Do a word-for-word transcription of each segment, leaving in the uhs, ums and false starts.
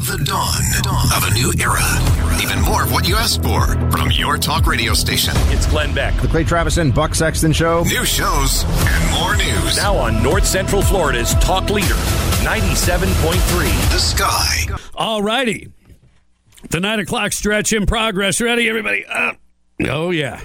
The dawn, the dawn of a new era. Even more of what you asked for from your talk radio station. It's Glenn Beck. The Clay Travis and Buck Sexton Show. New shows and more news. Now on North Central Florida's talk leader, ninety-seven point three. The Sky. All righty. The nine o'clock stretch in progress. Ready, everybody? Uh, oh, yeah.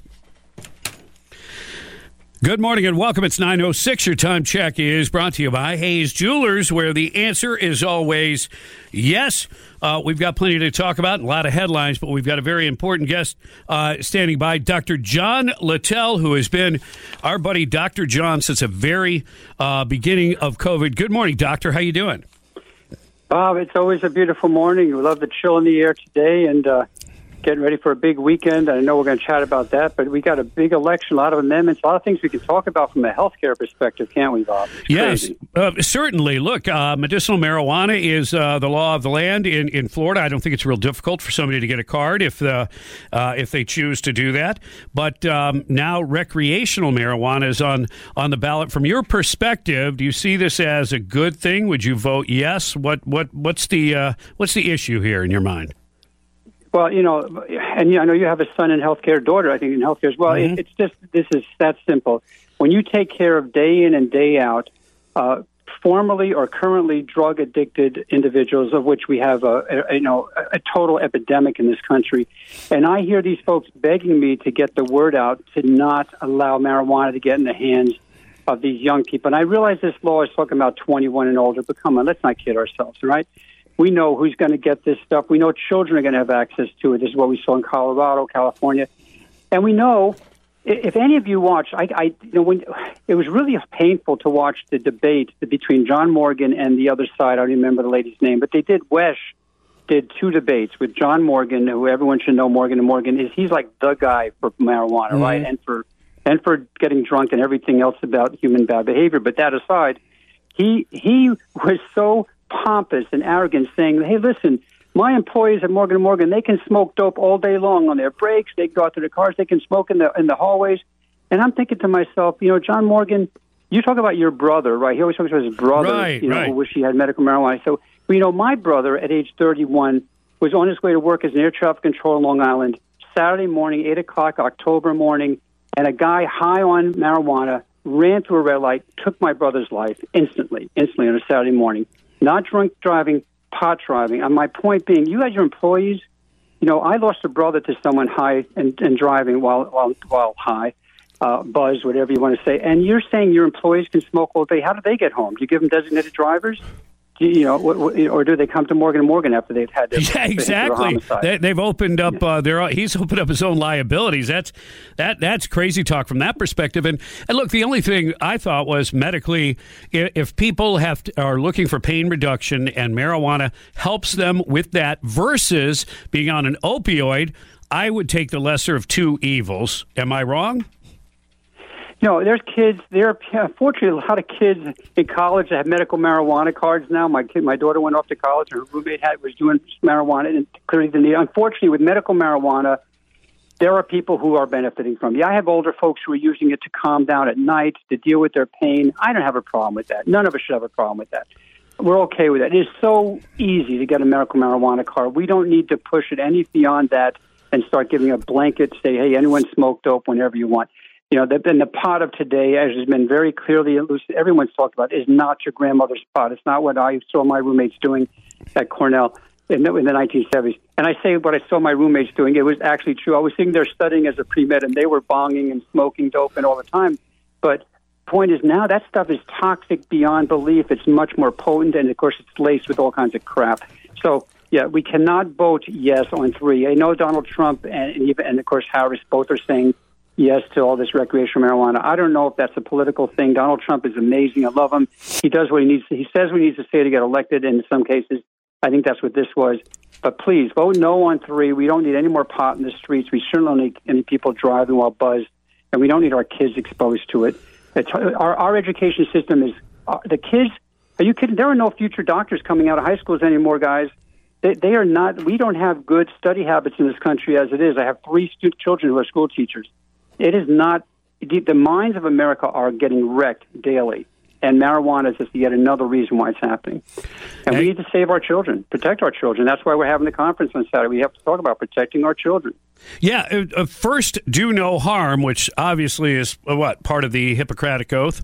Good morning and welcome. It's nine oh six. Your time check is brought to you by Hayes Jewelers, where the answer is always yes. Uh, we've got plenty to talk about, and a lot of headlines, but we've got a very important guest uh, standing by, Doctor John Littell, who has been our buddy Doctor John since the very uh, beginning of COVID. Good morning, Doctor. How you doing? Bob, it's always a beautiful morning. We love the chill in the air today, and uh, getting ready for a big weekend. I know we're going to chat about that, but we got a big election, a lot of amendments, a lot of things we can talk about from a healthcare perspective, can't we, Bob? It's yes, uh, certainly. Look, uh, medicinal marijuana is uh, the law of the land in, in Florida. I don't think it's real difficult for somebody to get a card if the uh, if they choose to do that. But um, now recreational marijuana is on, on the ballot. From your perspective, do you see this as a good thing? Would you vote yes? What what what's the uh, what's the issue here in your mind? Well, you know, and I know you have a son in healthcare, daughter, I think, in healthcare as well. Mm-hmm. It, it's just, this is that simple. When you take care of day in and day out, uh, formerly or currently drug-addicted individuals, of which we have a, a, you know, a total epidemic in this country, and I hear these folks begging me to get the word out to not allow marijuana to get in the hands of these young people. And I realize this law is talking about twenty-one and older, but come on, let's not kid ourselves, all right? We know who's going to get this stuff. We know children are going to have access to it. This is what we saw in Colorado, California. And we know, if any of you watch, I, I you know, when it was really painful to watch the debate between John Morgan and the other side. I don't remember the lady's name, but they did, Wesh did two debates with John Morgan, who everyone should know Morgan and Morgan is, he's like the guy for marijuana, mm-hmm. right? And for, and for getting drunk and everything else about human bad behavior. But that aside, he, he was so pompous and arrogant, saying, hey, listen, my employees at Morgan and Morgan, they can smoke dope all day long on their breaks. They go out to their cars. They can smoke in the in the hallways. And I'm thinking to myself, you know, John Morgan, you talk about your brother, right? He always talks about his brother, right, you know, right. who wish he had medical marijuana. So, you know, my brother at age thirty-one was on his way to work as an air traffic controller in Long Island, Saturday morning, eight o'clock, October morning, and a guy high on marijuana ran through a red light, took my brother's life instantly, instantly on a Saturday morning. Not drunk driving, pot driving. And my point being, you had your employees. You know, I lost a brother to someone high and, and driving while while while high, uh, buzz, whatever you want to say. And you're saying your employees can smoke all day. How do they get home? Do you give them designated drivers? Do you, you know, what, what, or do they come to Morgan and Morgan after they've had their yeah, exactly? They, they've opened up uh, their. He's opened up his own liabilities. That's that. That's crazy talk from that perspective. And and look, the only thing I thought was medically, if, if people have to, are looking for pain reduction and marijuana helps them with that versus being on an opioid, I would take the lesser of two evils. Am I wrong? No, there's kids. There, unfortunately, a lot of kids in college that have medical marijuana cards now. My kid, my daughter went off to college. Her roommate had was doing marijuana, and clearly the need. Unfortunately, with medical marijuana, there are people who are benefiting from it. I have older folks who are using it to calm down at night, to deal with their pain. I don't have a problem with that. None of us should have a problem with that. We're okay with that. It is so easy to get a medical marijuana card. We don't need to push it any beyond that and start giving a blanket, say, hey, anyone smoke dope whenever you want. You know, the, and the pot of today, as has been very clearly elucidated, everyone's talked about, is not your grandmother's pot. It's not what I saw my roommates doing at Cornell in the, in the nineteen seventies. And I say what I saw my roommates doing, it was actually true. I was sitting there studying as a pre-med, and they were bonging and smoking dope and all the time. But the point is now that stuff is toxic beyond belief. It's much more potent, and, of course, it's laced with all kinds of crap. So, yeah, we cannot vote yes on three. I know Donald Trump and, and, even, and of course, Harris both are saying yes to all this recreational marijuana. I don't know if that's a political thing. Donald Trump is amazing. I love him. He does what he needs to. He says what he needs to say to get elected. And in some cases, I think that's what this was. But please, vote no on three. We don't need any more pot in the streets. We certainly don't need any people driving while buzzed. And we don't need our kids exposed to it. It's, our, our education system is, uh, the kids, are you kidding? There are no future doctors coming out of high schools anymore, guys. They, they are not, we don't have good study habits in this country as it is. I have three stu- children who are school teachers. It is not, the minds of America are getting wrecked daily. And marijuana is just yet another reason why it's happening. And hey. we need to save our children, protect our children. That's why we're having the conference on Saturday. We have to talk about protecting our children. Yeah, uh, first, do no harm, which obviously is, uh, what, part of the Hippocratic Oath?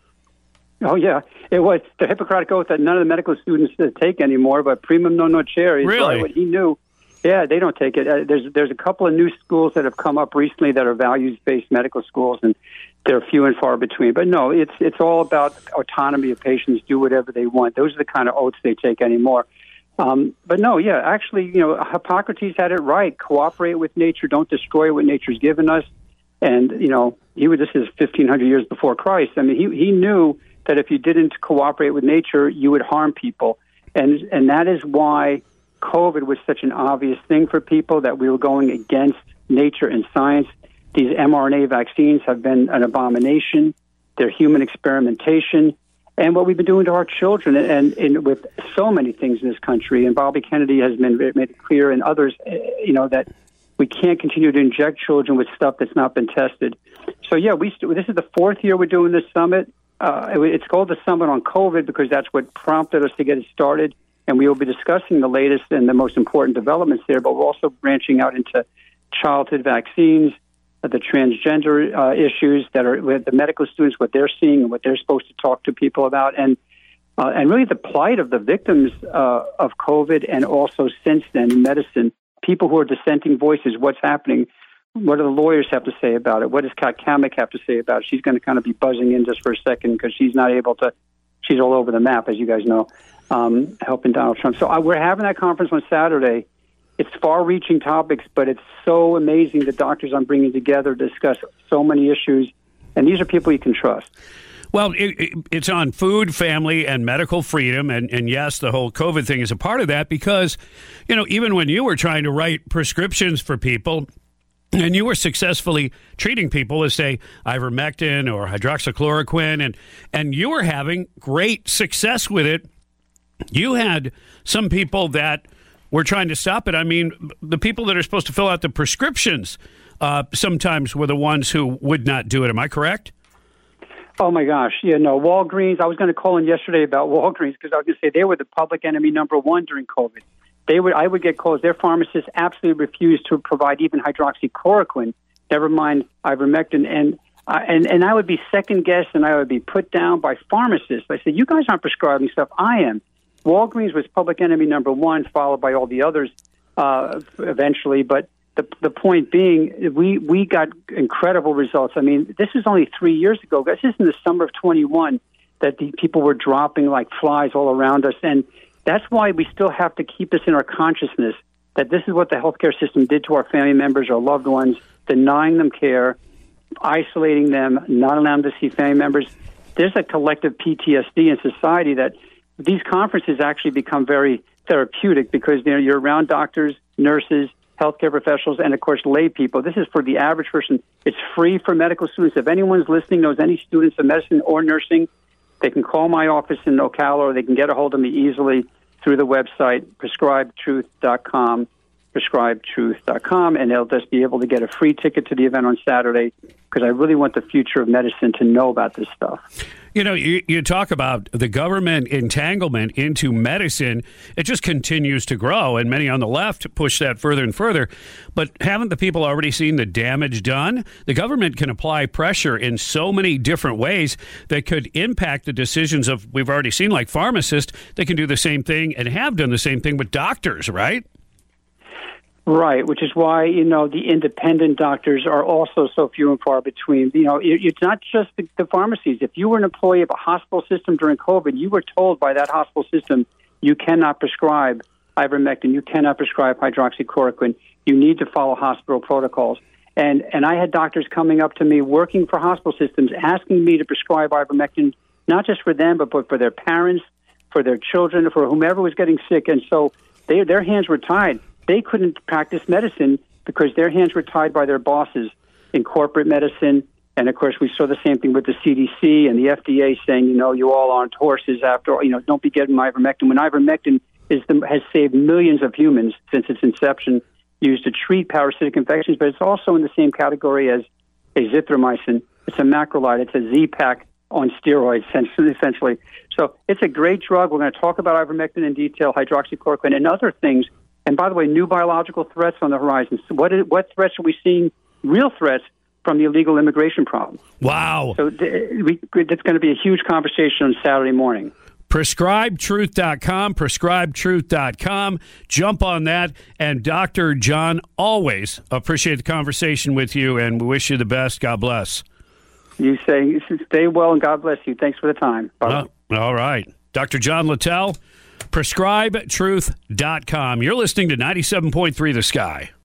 Oh, yeah. It was the Hippocratic Oath that none of the medical students take anymore, but primum non nocere is really? what he knew. Yeah, they don't take it. Uh, there's there's a couple of new schools that have come up recently that are values-based medical schools, and they're few and far between. But no, it's it's all about autonomy of patients, do whatever they want. Those are the kind of oaths they take anymore. Um, but no, yeah, actually, you know, Hippocrates had it right. Cooperate with nature. Don't destroy what nature's given us. And, you know, he was, this is fifteen hundred years before Christ. I mean, he he knew that if you didn't cooperate with nature, you would harm people. And and that is why COVID was such an obvious thing for people, that we were going against nature and science. These mRNA vaccines have been an abomination. They're human experimentation. And what we've been doing to our children, and, and, and with so many things in this country, and Bobby Kennedy has been made it clear, and others, you know, that we can't continue to inject children with stuff that's not been tested. So, yeah, we this is the fourth year we're doing this summit. Uh, it's called the Summit on COVID because that's what prompted us to get it started. And we will be discussing the latest and the most important developments there, but we're also branching out into childhood vaccines, uh, the transgender uh, issues that are with the medical students, what they're seeing and what they're supposed to talk to people about, and uh, and really the plight of the victims uh, of COVID, and also since then in medicine, people who are dissenting voices, what's happening, what do the lawyers have to say about it, what does Kat Kamek have to say about it? She's going to kind of be buzzing in just for a second because she's not able to, she's all over the map, as you guys know. Um, helping Donald Trump. So uh, we're having that conference on Saturday. It's far-reaching topics, but it's so amazing the doctors I'm bringing together to discuss so many issues, and these are people you can trust. Well, it, it, it's on food, family, and medical freedom, and, and yes, the whole COVID thing is a part of that because, you know, even when you were trying to write prescriptions for people, and you were successfully treating people with, say, ivermectin or hydroxychloroquine, and, and you were having great success with it, you had some people that were trying to stop it. I mean, the people that are supposed to fill out the prescriptions uh, sometimes were the ones who would not do it. Am I correct? Oh, my gosh. Yeah, no, Walgreens. I was going to call in yesterday about Walgreens because I was going to say they were the public enemy number one during COVID. They would, I would get calls. Their pharmacists absolutely refused to provide even hydroxychloroquine, never mind ivermectin. And Uh, and, and I would be second-guessed, and I would be put down by pharmacists. I said, you guys aren't prescribing stuff. I am. Walgreens was public enemy number one, followed by all the others uh, eventually. But the the point being, we, we got incredible results. I mean, this is only three years ago. This is in the summer of twenty-one that the people were dropping like flies all around us. And that's why we still have to keep this in our consciousness, that this is what the healthcare system did to our family members, our loved ones, denying them care, isolating them, not allowing them to see family members. There's a collective P T S D in society that these conferences actually become very therapeutic because you know, you're around doctors, nurses, healthcare professionals, and, of course, lay people. This is for the average person. It's free for medical students. If anyone's listening, knows any students of medicine or nursing, they can call my office in Ocala, or they can get a hold of me easily through the website, prescribe truth dot com. prescribe truth dot com, and they'll just be able to get a free ticket to the event on Saturday because I really want the future of medicine to know about this stuff. You know, you, you talk about the government entanglement into medicine. It just continues to grow, and many on the left push that further and further. But haven't the people already seen the damage done? The government can apply pressure in so many different ways that could impact the decisions of, we've already seen, like pharmacists. They can do the same thing and have done the same thing with doctors, right? Right, which is why, you know, the independent doctors are also so few and far between. You know, it, it's not just the, the pharmacies. If you were an employee of a hospital system during COVID, you were told by that hospital system, you cannot prescribe ivermectin, you cannot prescribe hydroxychloroquine, you need to follow hospital protocols. And and I had doctors coming up to me working for hospital systems asking me to prescribe ivermectin, not just for them, but, but for their parents, for their children, for whomever was getting sick. And so they, their hands were tied. They couldn't practice medicine because their hands were tied by their bosses in corporate medicine. And, of course, we saw the same thing with the C D C and the F D A saying, you know, you all aren't horses after all. You know, don't be getting ivermectin. When ivermectin is the, has saved millions of humans since its inception, used to treat parasitic infections, but it's also in the same category as azithromycin. It's a macrolide. It's a Z-Pak on steroids, essentially. So it's a great drug. We're going to talk about ivermectin in detail, hydroxychloroquine, and other things. And by the way, new biological threats on the horizon. So what, is, what threats are we seeing? Real threats from the illegal immigration problem. Wow. So th- we, it's going to be a huge conversation on Saturday morning. prescribe truth dot com, prescribe truth dot com. Jump on that. And Doctor John, always appreciate the conversation with you, and we wish you the best. God bless. You say, stay well, and God bless you. Thanks for the time. Bye. Uh, all right. Doctor John Littell, prescribe truth dot com. You're listening to ninety-seven point three The Sky.